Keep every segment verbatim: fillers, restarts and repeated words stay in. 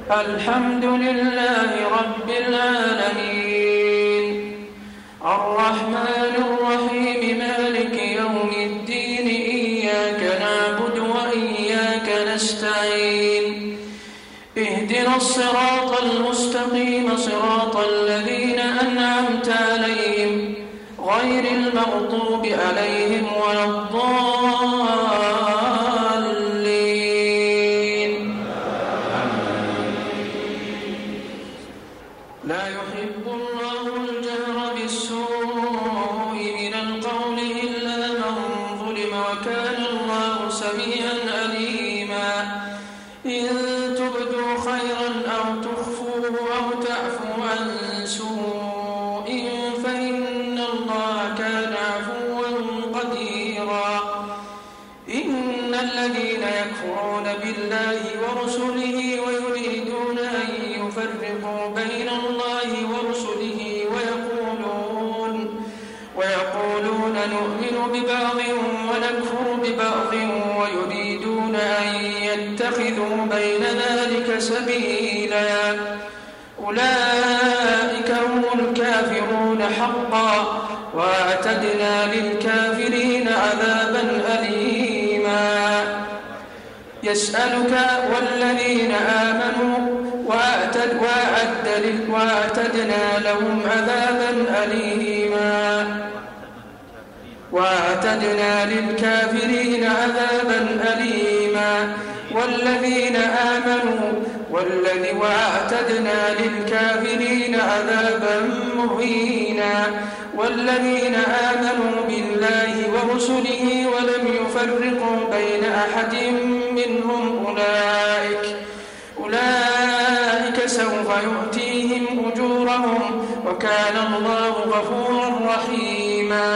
الحمد لله رب العالمين الرحمن الرحيم مالك يوم الدين إياك نعبد وإياك نستعين اهدنا الصراط المستقيم صراط الذين أنعمت عليهم غير المغضوب عليهم ولا الضالين لا يحب الله الجهر بالسوء من القول إلا من ظلم وكان الله سميعا عليما إن تبدوا خيرا أو تخفوه أو تعفوا عن سوء فإن الله كان عفوا قديرا إن الذين يكفرون بالله ورسله ويريدون أن يفرقوا بين الله ورسله ويقولون ويقولون نؤمن ببعض ونكفر ببعض ويريدون أن يتخذوا بين ذلك سبيلا أولئك هم الكافرون حقا وأعتدنا للكافرين عذابا أليما يسألك والذين آمنوا وأعتد وأعد وأعتدنا لهم عذابا أليما وأعتدنا للكافرين عذابا أليما والذين آمنوا والذي وأعتدنا للكافرين عذابا مهينا والذين آمنوا بالله ورسله ولم يفرقوا بين أحد منهم أولئك أولئك سوف يؤتيهم أجورهم وكان الله غفورا رحيما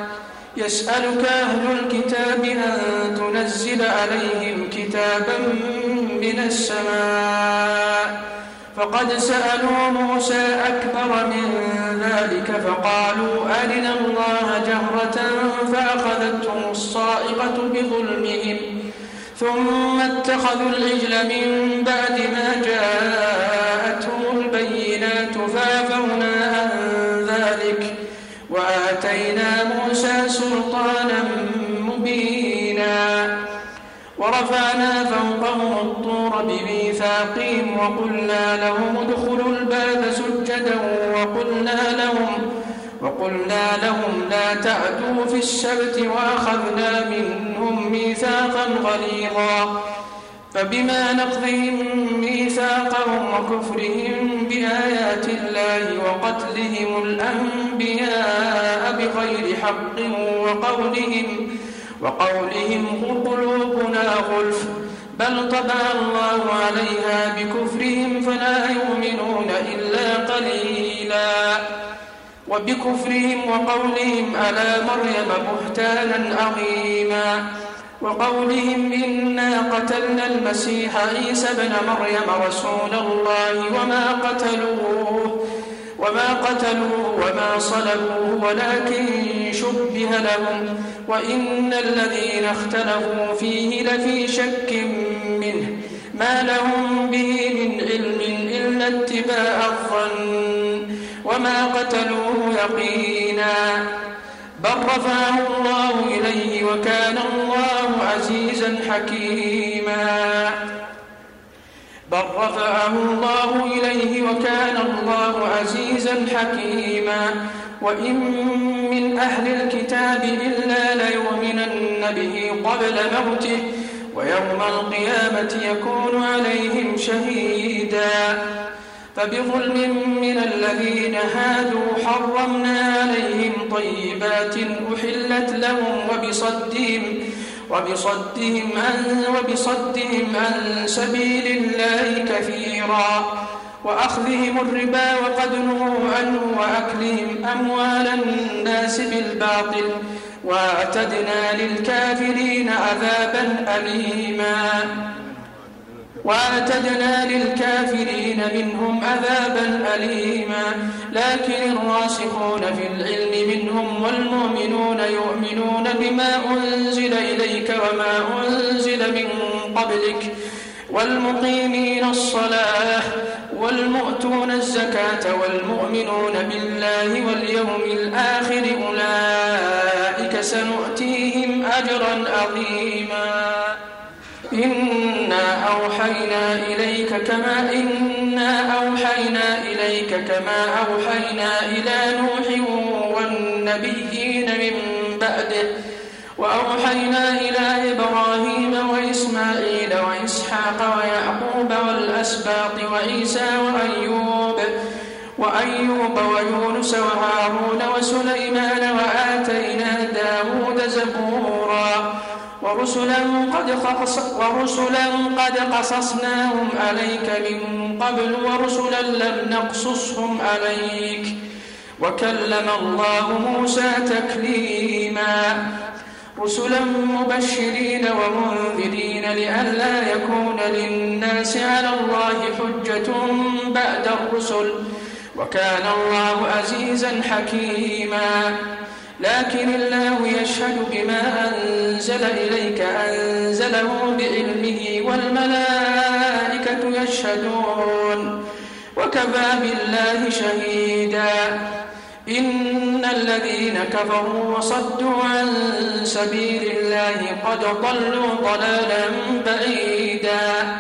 يسألك أهل الكتاب أن تنزل عليهم كتابا من السماء فقد سألوا موسى أكبر من ذلك فقالوا أرنا الله جهرة فأخذتهم الصاعقة بظلمهم ثم اتخذوا العجل من بعد ما جاءتهم البينات فعفونا عن ذلك وآتينا موسى سلطانا مبينا ورفعنا فوقهم الطور بميثاقهم وقلنا لهم ادخلوا الباب سجدا وقلنا لهم وقلنا لهم لا تعدوا في السبت وأخذنا منهم ميثاقا غليظا فبما نقضهم ميثاقهم وكفرهم بآيات الله وقتلهم الأنبياء بغير حق وقولهم وقولهم قلوبنا غلف بل طبع الله عليها بكفرهم فلا يؤمنون إلا قليلا وبكفرهم وقولهم على مريم بهتانا عظيما وقولهم إنا قتلنا المسيح عيسى ابن مريم رسول الله وما قتلوه وما قتلوه وما صلبوه ولكن شبه لهم وإن الذين اختلفوا فيه لفي شك منه ما لهم به من علم إلا اتباع الظن وما قتلوه يقينا بل رفعه الله إليه وكان الله عزيزا حكيما بل رفعه الله إليه وكان الله عزيزا حكيما وإن من أهل الكتاب إلا ليؤمنن به قبل موته ويوم القيامة يكون عليهم شهيدا فبظلم من الذين هادوا حرمنا عليهم طيبات أحلت لهم وبصدهم وبصدهم عن وبصدهم عن سبيل الله كثيرا وأخذهم الربا وقد نهوا عنه وأكلهم أموال الناس بالباطل وأعتدنا للكافرين عذابا أليما وأعتدنا للكافرين منهم عذابا أليما لكن الراسخون في العلم منهم والمؤمنون يؤمنون بما أنزل إليك وما أنزل من قبلك والمقيمين الصلاة والمؤتون الزكاة والمؤمنون بالله واليوم الآخر أولئك سنؤتيهم أجرا عظيما إنا أوحينا إليك كما إنا أوحينا إليك كما أوحينا إلى نوح والنبيين من بعده وأوحينا إلى إبراهيم وإسماعيل وإسحاق ويعقوب والأسباط وعيسى وأيوب وأيوب ويونس وهارون وسليمان وآتينا داود زبورا ورسلا قد قص ورسلا قد قصصناهم عليك من قبل ورسلا لم نقصصهم عليك وكلم الله موسى تكليما رسلا مبشرين ومنذرين لئلا يكون للناس على الله حجة بعد الرسل وكان الله عزيزا حكيما لكن الله يشهد بما أنزل إليك أنزله بعلمه والملائكة يشهدون وكفى بالله شهيدا إن الذين كفروا وصدوا عن سبيل الله قد ضلوا ضلالا بعيدا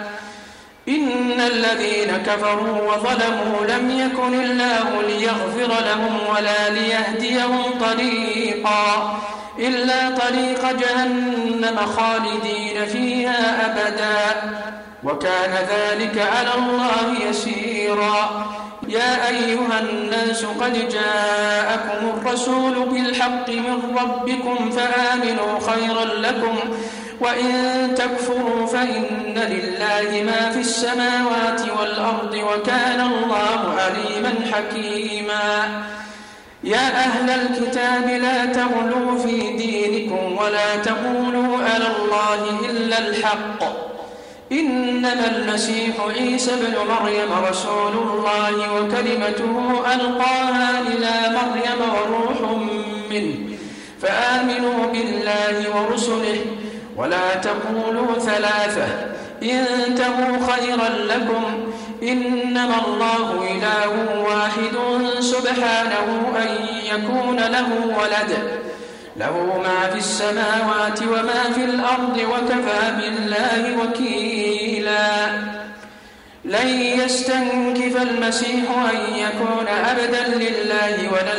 إن الذين كفروا وظلموا لم يكن الله ليغفر لهم ولا ليهديهم طريقا إلا طريق جهنم خالدين فيها أبدا وكان ذلك على الله يسيرا يا أيها الناس قد جاءكم الرسول بالحق من ربكم فآمنوا خيرا لكم وإن تكفروا فإن لله ما في السماوات والأرض وكان الله عليما حكيما يا أهل الكتاب لا تغلوا في دينكم ولا تقولوا على الله إلا الحق إنما المسيح عيسى بن مريم رسول الله وكلمته ألقاها إلى مريم وروح منه فآمنوا بالله ورسله ولا تقولوا ثلاثة انتهوا خيرا لكم إنما الله إله واحد سبحانه أن يكون له ولد له ما في السماوات وما في الأرض وكفى بالله وكيلا لن يستنكف المسيح أن يكون عبدا لله ولا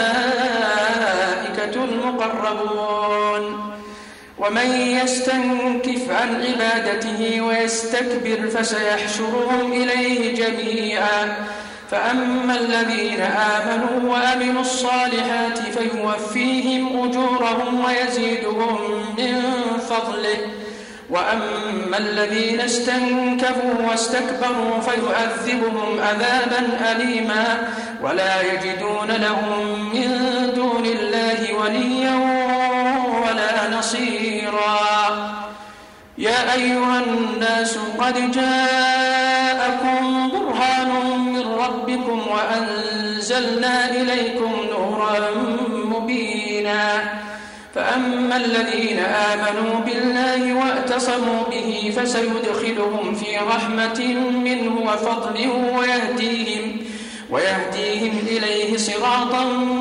الملائكة المقربون ومن يستنكف عن عبادته ويستكبر فسيحشرهم إليه جميعا فأما الذين آمنوا وعملوا الصالحات فيوفيهم أجورهم ويزيدهم من فضله وأما الذين استنكفوا واستكبروا فيعذبهم عذابا أليما ولا يجدون لهم من دون الله وليا ولا نصيرا يا أيها الناس قد جاءكم برهان من ربكم وأنزلنا إليكم نورا مبينا فأما الذين آمنوا بالله واعتصموا به فسيدخلهم في رحمة منه وفضل ويهديهم ويهديهم إليه صراطا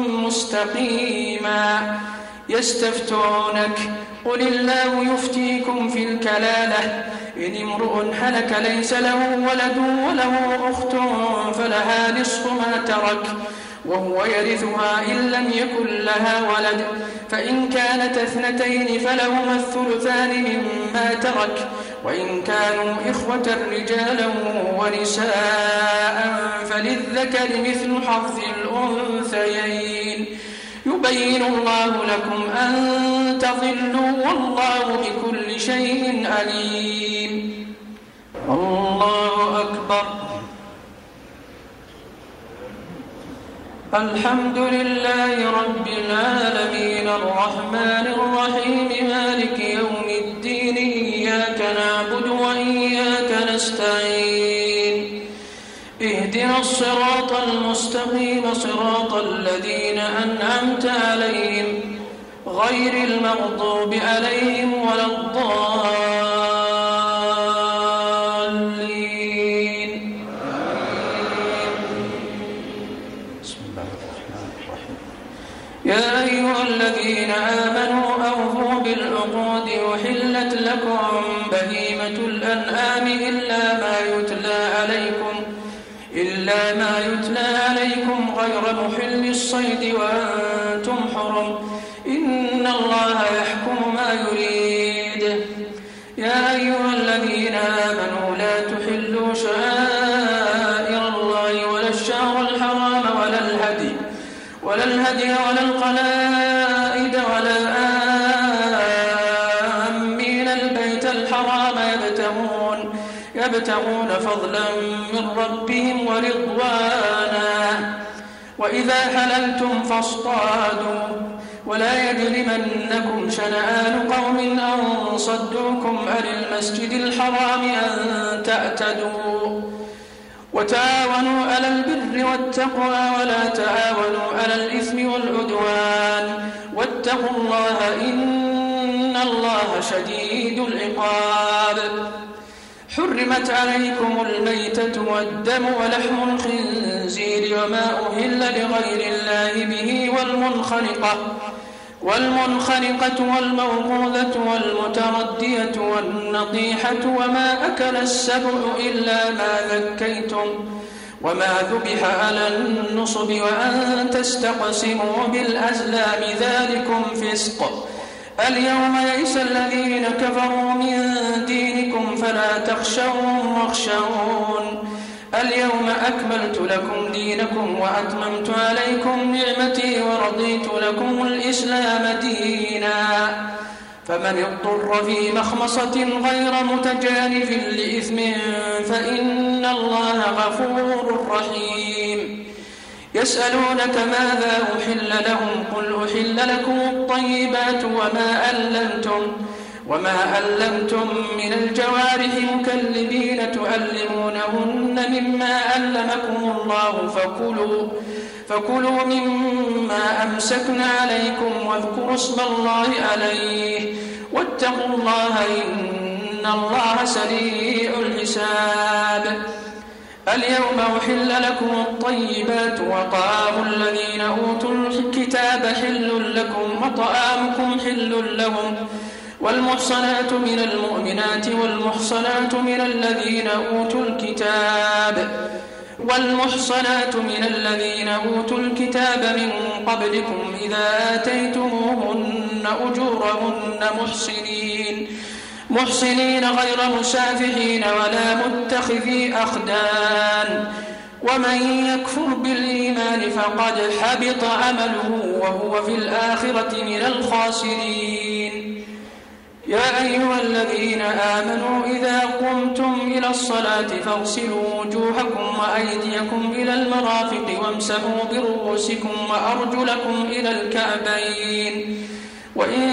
مستقيما يستفتونك قل الله يفتيكم في الكلالة إن امرؤ هلك ليس له ولد وله أخت فلها نصف ما ترك وهو يرثها إن لم يكن لها ولد فإن كانت اثنتين فلهما الثلثان مما ترك وإن كانوا إخوة رجالا ونساء فللذكر مثل حظ الأنثيين يبين الله لكم أن تضلوا والله بكل شيء عليم الله أكبر الحمد لله رب العالمين الرحمن الرحيم مالك يوم الدين إياك نعبد وإياك نستعين اهدنا الصراط المستقيم صراط الذين أنعمت عليهم غير المغضوب عليهم ولا الضالين الذين آمنوا أوفوا بالعقود أحلت لكم بهيمة الأنعام إلا ما يتلى عليكم إلا ما يتلى عليكم غير محل الصيد وأنتم حرم إن الله يحكم ما يريد. يا أيها الذين آمنوا لا تحلوا شعائر الله ولا الشهر الحرام ولا الهدي ولا الهدي ولا القلائد ولا آمين البيت الحرام يبتغون يبتغون فضلا من ربهم ورضوانا وإذا حللتم فاصطادوا ولا يجرمنكم شنآن قوم أن صدوكم عن المسجد الحرام أن تعتدوا وتعاونوا على البر والتقوى ولا تعاونوا على الإثم والعدوان واتقوا الله إن الله شديد العقاب. حرمت عليكم الميتة والدم ولحم الخنزير وما أهل لغير الله به والمنخنقة والمنخنقة والموقوذة والمتردية والنطيحة وما أكل السبع إلا ما ذكيتم وما ذبح على النصب وأن تستقسموا بالأزلام ذلكم فسق. اليوم يئس الذين كفروا من دينكم فلا تخشوهم واخشون اليوم أكملت لكم دينكم وأتممت عليكم نعمتي ورضيت لكم الإسلام دينا فمن اضطر في مخمصة غير متجانف لإثم فإن الله غفور رحيم. يسألونك ماذا أحل لهم قل أحل لكم الطيبات وما ألمتم وما ألمتم من الجوارح مكلبين تعلمونهن مما علمكم الله فكلوا فكلوا مما أمسكن عليكم واذكروا اسم الله عليه واتقوا الله إن الله سريع الحساب. اليوم أحل لكم الطيبات وطعام الذين أوتوا الكتاب حل لكم وطعامكم حل لهم والمحصنات من المؤمنات والمحصنات من الذين أوتوا الكتاب والمحصنات من الذين أوتوا الكتاب من قبلكم إذا آتيتموهن أجورهن محصنين محصنين غير مسافحين ولا متخذي أخدان ومن يكفر بالإيمان فقد حبط عمله وهو في الآخرة من الخاسرين. يا أيها الذين آمنوا إذا قمتم إلى الصلاة فاغسلوا وجوهكم وأيديكم إلى المرافق وامسحوا برؤوسكم وأرجلكم إلى الكعبين وإن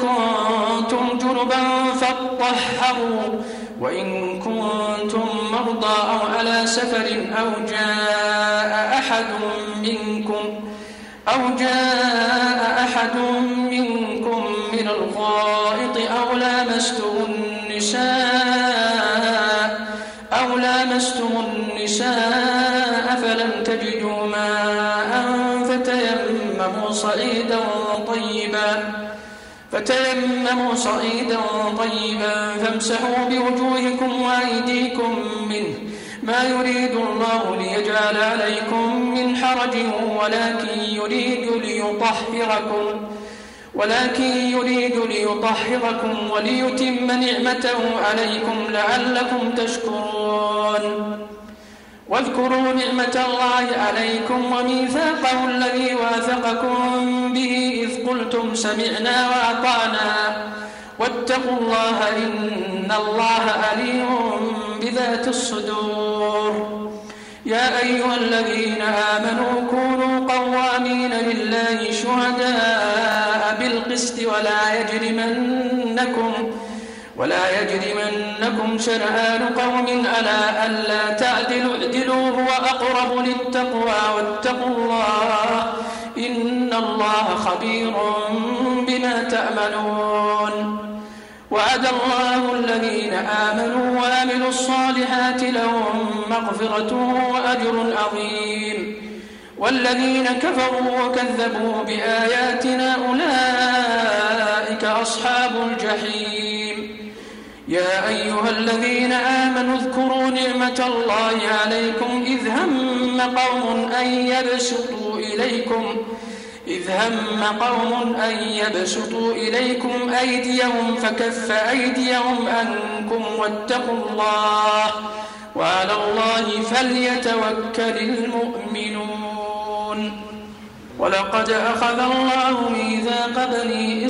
كنتم جنبا فاطهروا وإن كنتم مرضى أو على سفر أو جاء أحد منكم أو جاء أحد منكم من الغائط أو لامستم النساء أو لامستم النساء فلم تجدوا ماء فتيمموا صعيدا طيبا فتيمموا صعيدا طيبا فامسحوا بوجوهكم وأيديكم منه ما يريد الله ليجعل عليكم من حرج ولكن يريد ليطهركم ولكن يريد ليطهركم وليتم نعمته عليكم لعلكم تشكرون. واذكروا نعمة الله عليكم وميثاقه الذي واثقكم به إذ قلتم سمعنا وأطعنا واتقوا الله إن الله عليم بذات الصدور. يا أيها الذين آمنوا كونوا قوامين لله شهداء بالقسط ولا يجرمنكم ولا يجرمنكم شنآن قوم على ألا تعدلوا اعدلوا هو أقرب للتقوى واتقوا الله إن الله خبير بما تعملون. وعد الله الذين آمنوا وعملوا الصالحات لهم مغفرة وأجر عظيم. والذين كفروا وكذبوا بآياتنا أولئك أصحاب الجحيم. يا أيها الذين آمنوا اذكروا نعمة الله عليكم إذ هم قوم أن يبسطوا إليكم إذ هم قوم أن يبسطوا إليكم أيديهم فكف أيديهم عنكم واتقوا الله وعلى الله فليتوكل المؤمنون. ولقد أخذ الله ميثاق بني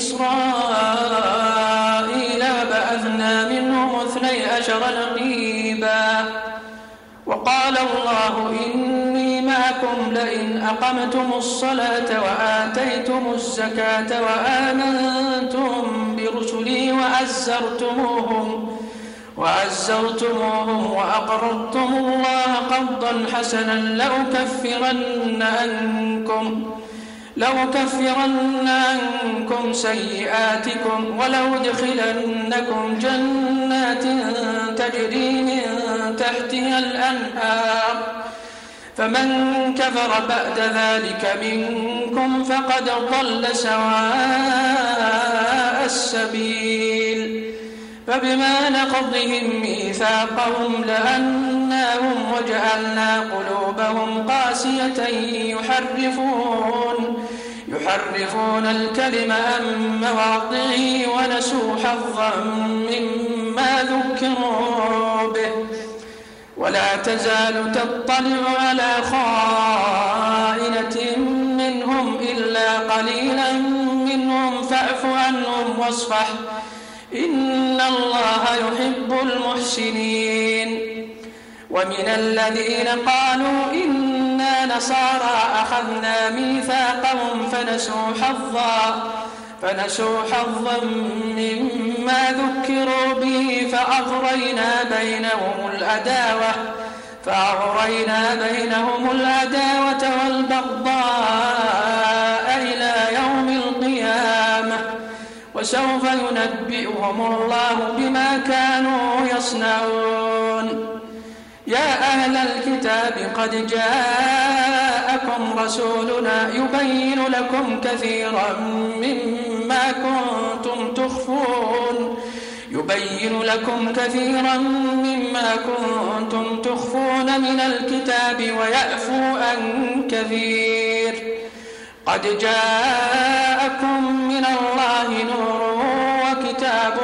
إسرائيل وبعثنا منهم اثني عشر نقيبا وقال الله إني معكم لئن أقمتم الصلاة وآتيتم الزكاة وآمنتم برسلي وعزرتموهم وعزرتموهم وأقرضتم الله قرضا حسنا لأكفرن عنكم لأكفرن عنكم سيئاتكم ولأدخلنكم جنات تجري من تحتها الأنهار فمن كفر بعد ذلك منكم فقد ضل سواء السبيل. فبما نقضهم ميثاقهم لعناهم وجعلنا قلوبهم قاسية يحرفون يحرفون الكلم عن مواضعه ونسوا حظا مما ذكروا به ولا تزال تطلع على خائنة منهم إلا قليلا منهم فاعف عنهم واصفح إن الله يحب المحسنين. ومن الذين قالوا إنا نصارى أخذنا ميثاقهم فنسوا حظا فنسوا حظا مما ذكروا به فأغرينا بينهم العداوة فأغرينا بينهم العداوة والبغضاء إلى يوم القيامة وسوف ينبئهم الله بما كانوا يصنعون. يا أهل الكتاب قد جاءكم رسولنا يبين لكم كثيرا مما كنتم تخفون يبين لكم كثيرا مما كنتم تخفون من الكتاب ويعفو عن كثير. قد جاءكم من الله نور وكتاب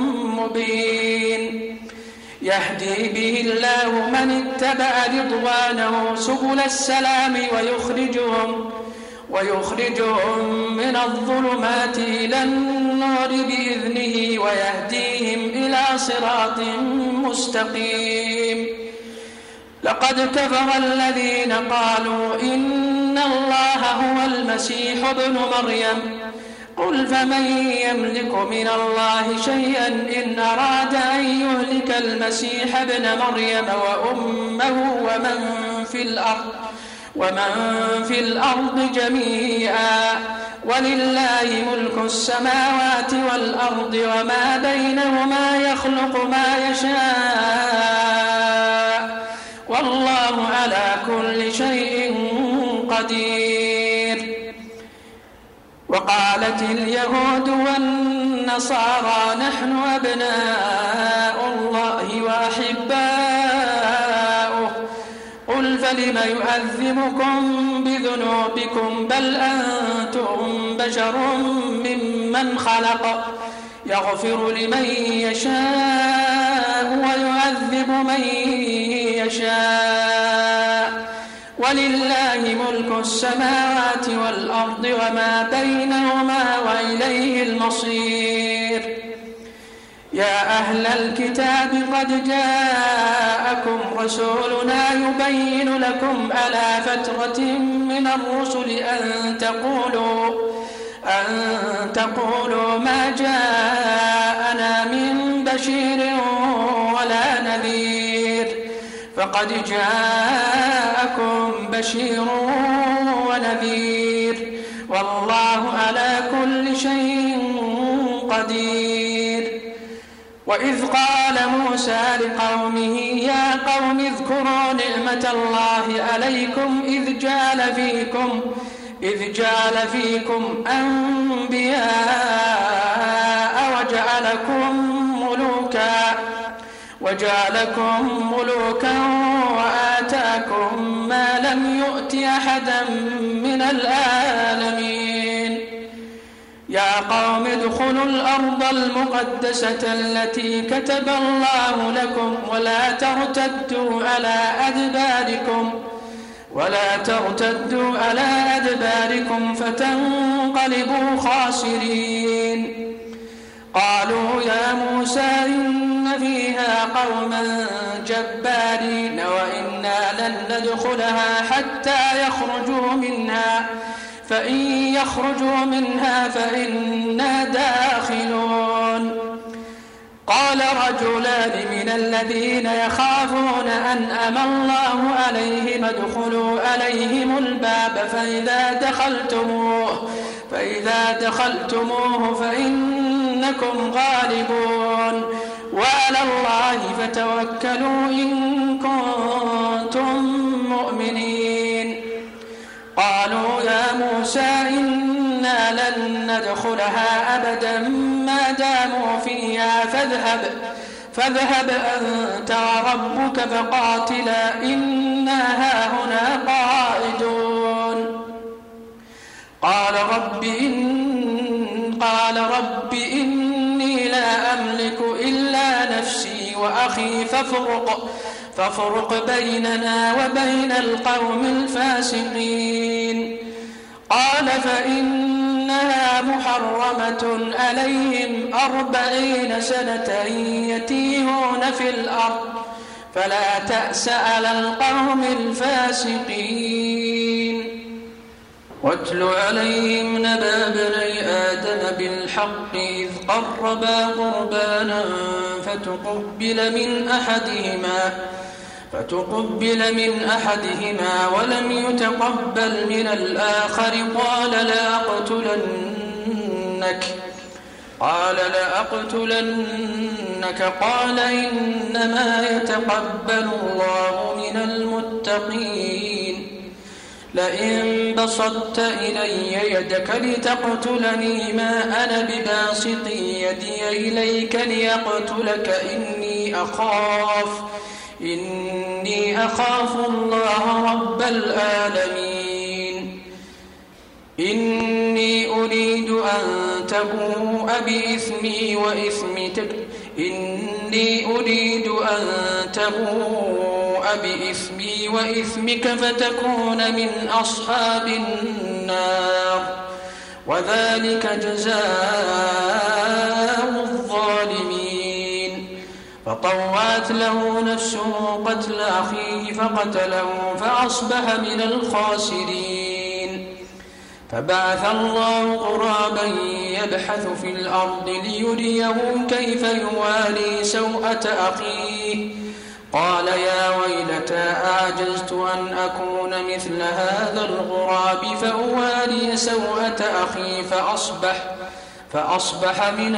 مبين يهدي به الله من اتبع رضوانه سبل السلام ويخرجهم ويخرجهم من الظلمات إلى النور بإذنه ويهديهم إلى صراط مستقيم. لقد كفر الذين قالوا إن الله هو المسيح ابن مريم قل فمن يملك من الله شيئا إن أراد أن يهلك المسيح ابن مريم وأمه ومن في الأرض ومن في الأرض جميعا ولله ملك السماوات والأرض وما بينهما يخلق ما يشاء والله على كل شيء قدير. وقالت اليهود والنصارى نحن أبناء الله وأحباؤه قل فلم يعذبكم بذنوبكم بل أنتم بشر ممن خلق يغفر لمن يشاء ويعذب من يشاء ولله ملك السماوات والأرض وما بينهما وإليه المصير. يا أهل الكتاب قد جاءكم رسولنا يبين لكم على فترة من الرسل أن تقولوا أن تقولوا ما جاءنا من بشير ولا نذير فقد جاءكم بشير ونذير والله على كل شيء قدير. وإذ قال موسى لقومه يا قوم اذكروا نعمة الله عليكم إذ جعل فيكم إذ جعل فيكم أنبياء وجعلكم ملوكا وجعلكم ملوكا وآتاكم ما لم يؤت أحدا من العالمين يا قوم ادخلوا الأرض المقدسة التي كتب الله لكم ولا ترتدوا على أدباركم ولا ترتدوا على أدباركم فتنقلبوا خاسرين قالوا يا موسى إن فيها قوما جبارين وإنا لن ندخلها حتى يخرجوا منها فإن يخرجوا منها فإنا داخلون قال رجلان من الذين يخافون أنعم الله عليهم ادخلوا عليهم الباب فإذا دخلتموه فإذا دخلتموه فإنكم غالبون وعلى الله فتوكلوا إن كنتم مؤمنين قالوا يا موسى إنا لن ندخلها أبدا ما داموا فيها فاذهب فاذهب أنت وربك فقاتلا إنا هاهنا قاعدون قال رب إن قال رب إني لا أملك إلا نفسي وأخي فافرق فافرق بيننا وبين القوم الفاسقين قال فإنها محرمة عليهم أربعين سنة يتيهون في الأرض فلا تأس على القوم الفاسقين واتل عليهم نبأ ابني آدم بالحق إذ قربا قربانا فتقبل من أحدهما فتقبل من أحدهما ولم يتقبل من الآخر قال لأقتلنك قال لأقتلنك قال إنما يتقبل الله من المتقين لئن بسطت إلي يدك لتقتلني ما أنا بباسط يدي إليك ليقتلك إني أخاف إني أخاف الله رب العالمين إني أريد أن تبوء بإثمي وإثمك إني أريد أن تبوء بإثمي وإثمك فتكون من أصحاب النار وذلك جزاء الظالمين فطوعت له نفسه قتل أخيه فقتله فأصبح من الخاسرين فبعث الله غرابا يبحث في الأرض ليريه كيف يواري سوءة أخيه قال يا ويلتى أعجزت أن أكون مثل هذا الغراب فأواري سوءة أخي فأصبح فأصبح من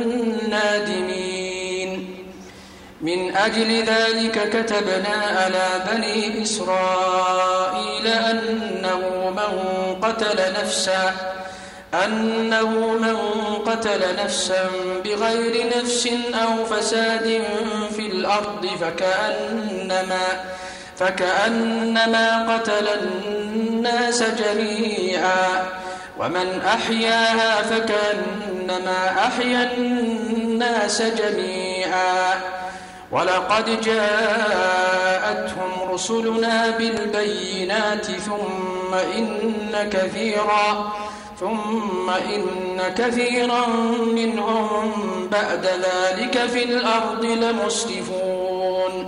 النادمين من أجل ذلك كتبنا على بني إسرائيل أنه من قتل نفسا أنه من قتل نفسا بغير نفس أو فساد في الأرض فكأنما فكأنما قتل الناس جميعا ومن أحياها فكأنما أحيا الناس جميعا ولقد جاءتهم رسلنا بالبينات ثم إن كثيرا ثم إن كثيرا منهم بعد ذلك في الأرض لمسرفون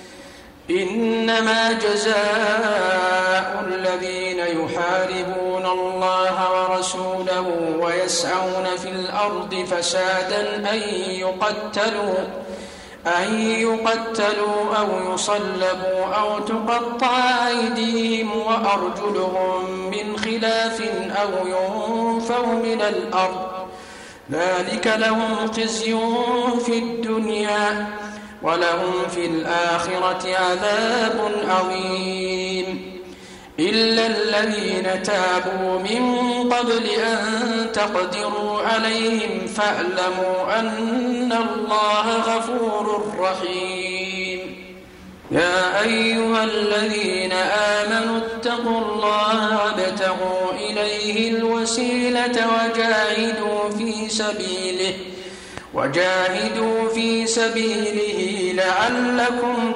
إنما جزاء الذين يحاربون الله ورسوله ويسعون في الأرض فسادا أن يقتلوا أن يقتلوا أو يصلبوا أو تقطع أيديهم وأرجلهم من خلاف أو ينفوا من الأرض ذلك لهم خزي في الدنيا ولهم في الآخرة عذاب عظيم إلا الذين تابوا من قبل أن تقدروا عليهم فاعلموا أن الله غفور رحيم يا أيها الذين آمنوا اتقوا الله وابتغوا إليه الوسيلة وجاهدوا في سبيله وجاهدوا في سبيله لعلكم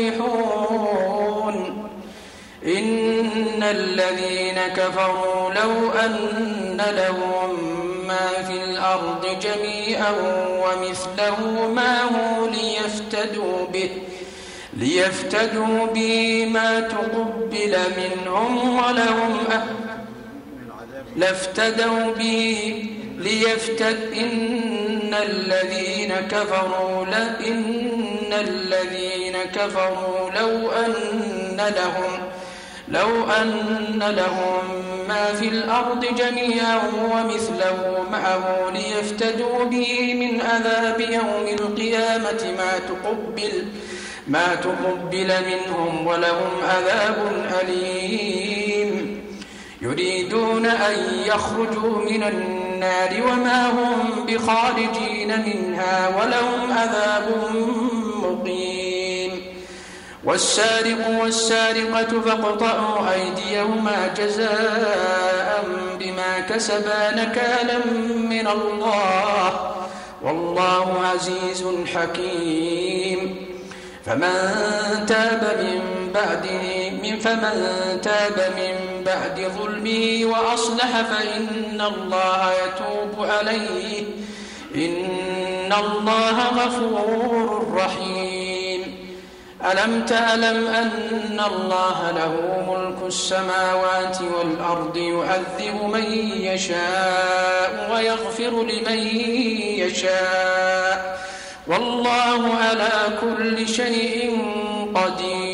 تفلحون إن الذين كفروا لو أن لهم ما في الأرض جميعا ومثله معه ليفتدوا به ليفتدوا به ما تقبل منهم ولهم لافتدوا به ليفتد إن الذين كفروا إن الذين كفروا لو أن لهم لو أن لهم ما في الأرض جميعا ومثله معه ليفتدوا به من عذاب يوم القيامة ما تقبل ما تقبل منهم ولهم عذاب أليم يريدون أن يخرجوا من النار وما هم بخارجين منها ولهم عذاب مقيم والسارق والسارقة فاقطعوا أيديهما جزاء بما كسبا نكالا من الله والله عزيز حكيم فمن تاب من بعده من فمن تاب من بعد ظلمه وأصلح فإن الله يتوب عليه إن الله غفور رحيم ألم تعلم أن الله له ملك السماوات والأرض يعذب من يشاء ويغفر لمن يشاء والله على كل شيء قدير